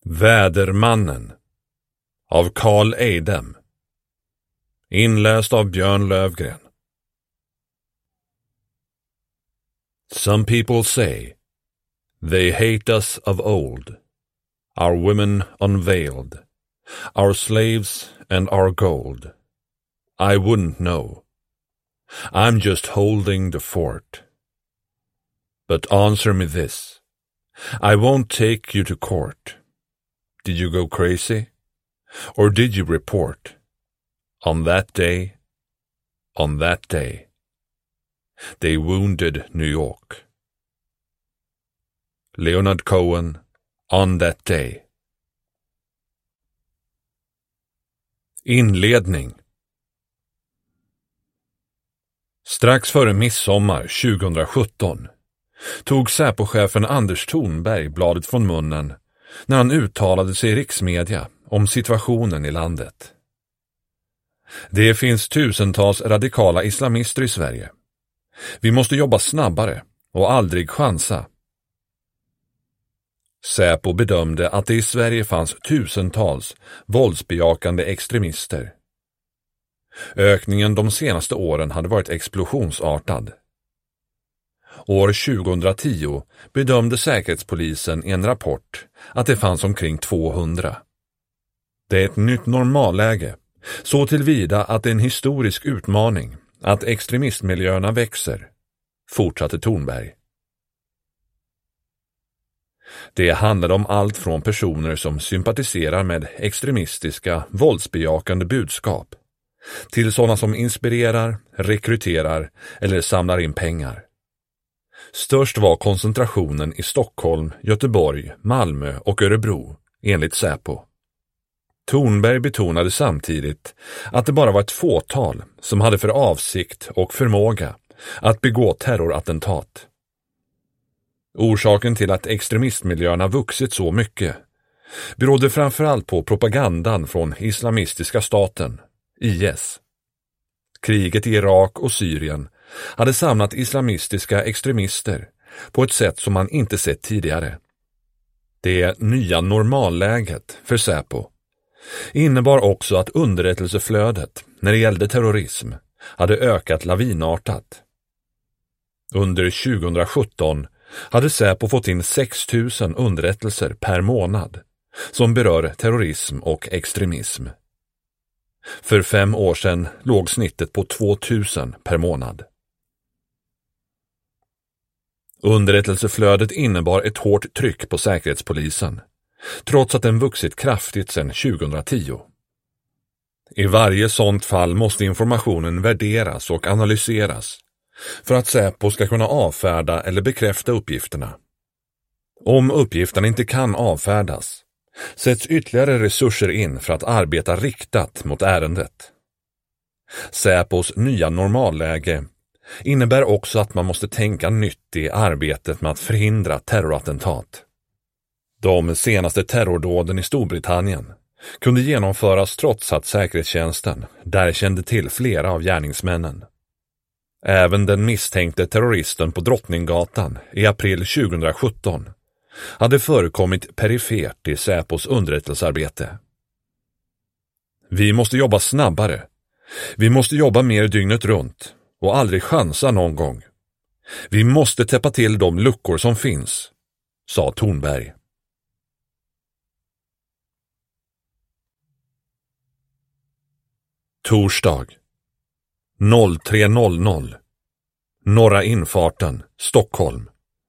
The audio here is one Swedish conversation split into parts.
Vädermannen av Carl Eidem. Inläst av Björn Lövgren. Some people say they hate us of old, our women unveiled, our slaves and our gold. I wouldn't know. I'm just holding the fort. But answer me this. I won't take you to court. Did you go crazy? Or did you report? On that day, they wounded New York. Leonard Cohen, On That Day. Inledning. Strax före midsommar 2017 tog Säpo-chefen Anders Thornberg bladet från munnen när han uttalade sig i riksmedia om situationen i landet. Det finns tusentals radikala islamister i Sverige. Vi måste jobba snabbare och aldrig chansa. Säpo bedömde att det i Sverige fanns tusentals våldsbejakande extremister. Ökningen de senaste åren hade varit explosionsartad. År 2010 bedömde Säkerhetspolisen i en rapport att det fanns omkring 200. Det är ett nytt normalläge, så tillvida att det är en historisk utmaning att extremistmiljöerna växer, fortsatte Thornberg. Det handlade om allt från personer som sympatiserar med extremistiska, våldsbejakande budskap till sådana som inspirerar, rekryterar eller samlar in pengar. Störst var koncentrationen i Stockholm, Göteborg, Malmö och Örebro, enligt Säpo. Thornberg betonade samtidigt att det bara var ett fåtal som hade för avsikt och förmåga att begå terrorattentat. Orsaken till att extremistmiljöerna vuxit så mycket berodde framförallt på propagandan från Islamistiska staten, IS. Kriget i Irak och Syrien hade samlat islamistiska extremister på ett sätt som man inte sett tidigare. Det nya normalläget för Säpo innebar också att underrättelseflödet när det gällde terrorism hade ökat lavinartat. Under 2017 hade Säpo fått in 6 000 underrättelser per månad som berör terrorism och extremism. För 5 år sedan låg snittet på 2 000 per månad. Underrättelseflödet innebar ett hårt tryck på Säkerhetspolisen, trots att den vuxit kraftigt sedan 2010. I varje sådant fall måste informationen värderas och analyseras för att Säpo ska kunna avfärda eller bekräfta uppgifterna. Om uppgifterna inte kan avfärdas sätts ytterligare resurser in för att arbeta riktat mot ärendet. Säpos nya normalläge innebär också att man måste tänka nytt i arbetet med att förhindra terrorattentat. De senaste terrordåden i Storbritannien kunde genomföras trots att säkerhetstjänsten där kände till flera av gärningsmännen. Även den misstänkte terroristen på Drottninggatan i april 2017 hade förekommit perifert i Säpos underrättelsearbete. Vi måste jobba snabbare. Vi måste jobba mer dygnet runt och aldrig chansa någon gång. Vi måste täppa till de luckor som finns, sa Thornberg. Torsdag 03:00 Norra infarten, Stockholm.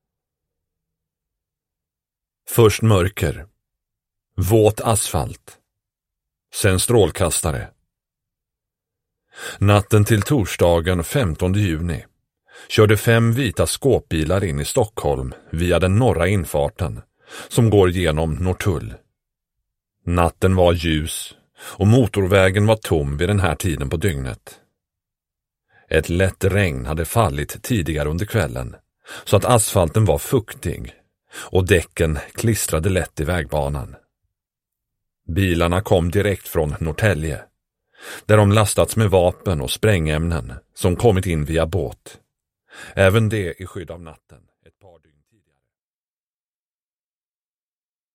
Först mörker. Våt asfalt. Sen strålkastare. Natten till torsdagen 15 juni körde 5 vita skåpbilar in i Stockholm via den norra infarten som går genom Norrtull. Natten var ljus och motorvägen var tom vid den här tiden på dygnet. Ett lätt regn hade fallit tidigare under kvällen så att asfalten var fuktig och däcken klistrade lätt i vägbanan. Bilarna kom direkt från Norrtälje, där de lastats med vapen och sprängämnen som kommit in via båt. Även det i skydd av natten.